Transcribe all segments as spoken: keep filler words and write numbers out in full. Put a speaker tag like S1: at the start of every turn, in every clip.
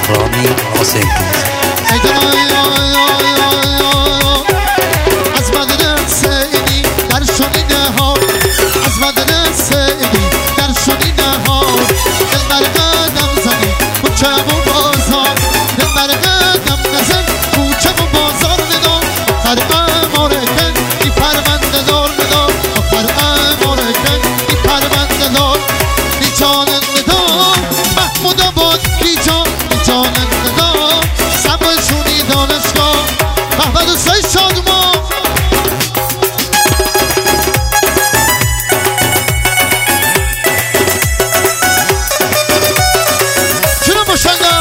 S1: رامی حسین
S2: از بدن سیدی در شنیده ها از بدن سیدی در شنیده ها دل بر قدم زنی کوچه و بازار دل بر قدم نزن کوچه و بازار بدار آخر امارکن ای پرونده دار بدار آخر امارکن ای پرونده دار ای جاننده دار محمود آباد ای جان ای جاننده دار سبشونی دانشگاه محمد حسین شادمان چرا باشنده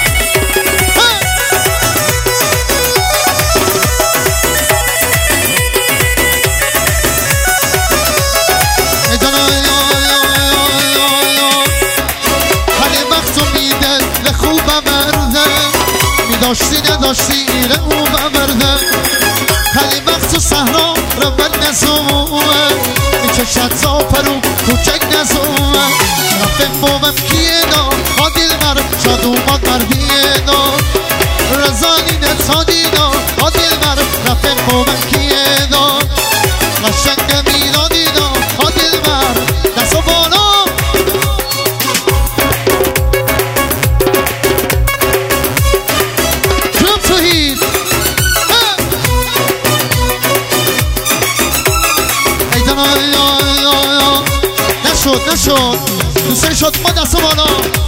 S2: داشتی نداشتی ایره او ببرده خیلی وقت تو صحرا رو بد نزومه میچشد زا پرو کوچک نزومه رفت بومم کیه دا آدیل مر شاد اومد مردیه دا رزانی نتادی دا آدیل مر رفت بومم کیه دا قشنگ میدادی دا آدیل مر دست و بالا نشد نشد دوستانی شد ما دست بالا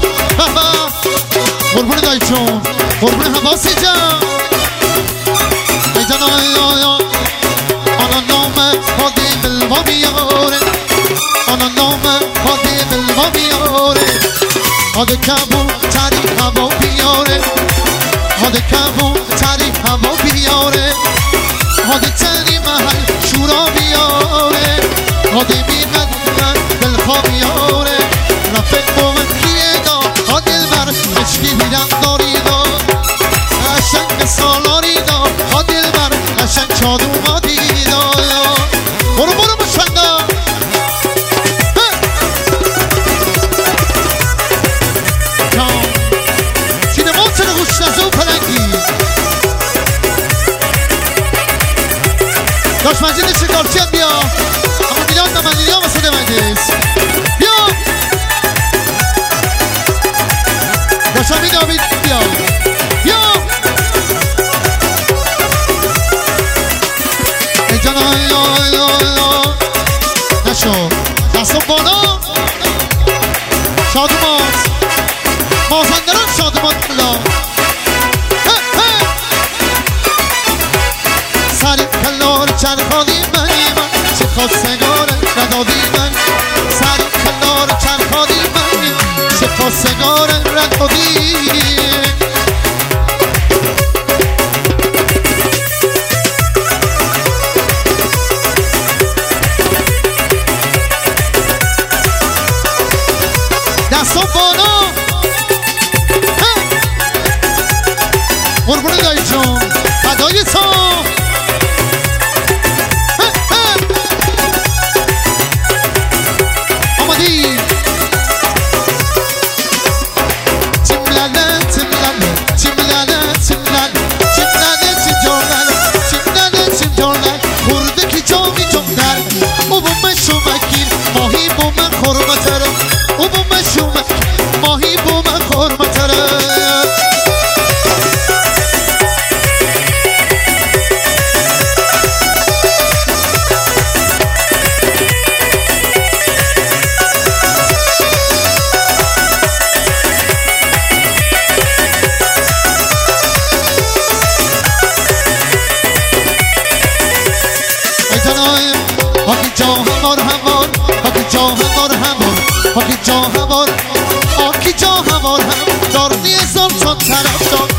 S2: قربون دایی چون قربون حواسی جان ای جان آنا نام هادی بلوا بیاره آنا نام هادی بلوا بیاره هاده کبو تری هوا بیاره هاده کبو تری هوا بیاره هاده تری محل شورا بیاره هاده بیمد خوابیاره رفت با من کیه دا ها دل بر عشقی بیرم داری دا قشنگ سالاری دا ها دل بر قشنگ شاد اومدی دا برو برو بشنده سینما چرا گوش نزه و پلنگی داشت مجید شکارچیت بیا اما میلاد نمندی ها مساده مجلس شامی داوید بیا بیا ای جانا یا یا یا نشو دستم بالا شادومات مازندران شادومات بلا سری کلار چرخانی منی من چه خواستگاره ندادی من سری کلار چرخانی منی چه خواستگاره ندادی دستان بالا قربون دایی جون فدای تو آمادی تیملاله تیملاله تیملاله تیملاله تیملاله تیم جانله تیملاله تیم جانله خورده کی جامی جمدر او بومه شومکیر ماهی بومه خورمتره او بومه شومکیر ماهی بومه خورمتره هاکی جا همار همار هاکی جا همار همار هاکی جا همار هاکی جا همار هم دار نیزان چون طرف دار